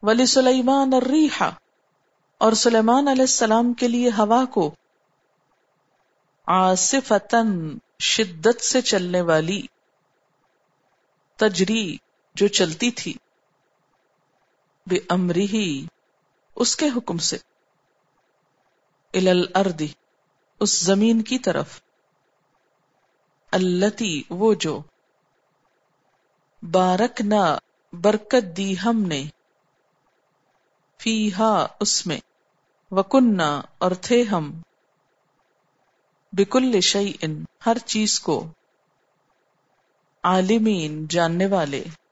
वली सुलेमान अर्रीहा, और सुलेमान अलैहिस्सलाम के लिए हवा को, आसिफतन शिद्दत से चलने वाली, तजरी जो चलती थी, बिअम्रिही उसके हुक्म से, इलल अर्दी उस जमीन की तरफ, अल्लती वो जो, बारकना बरकत दी हमने, फीहा उसमें, वकुन्ना और थे हम, बिकुल्ल शैइन हर चीज को, आलिमीन जानने वाले,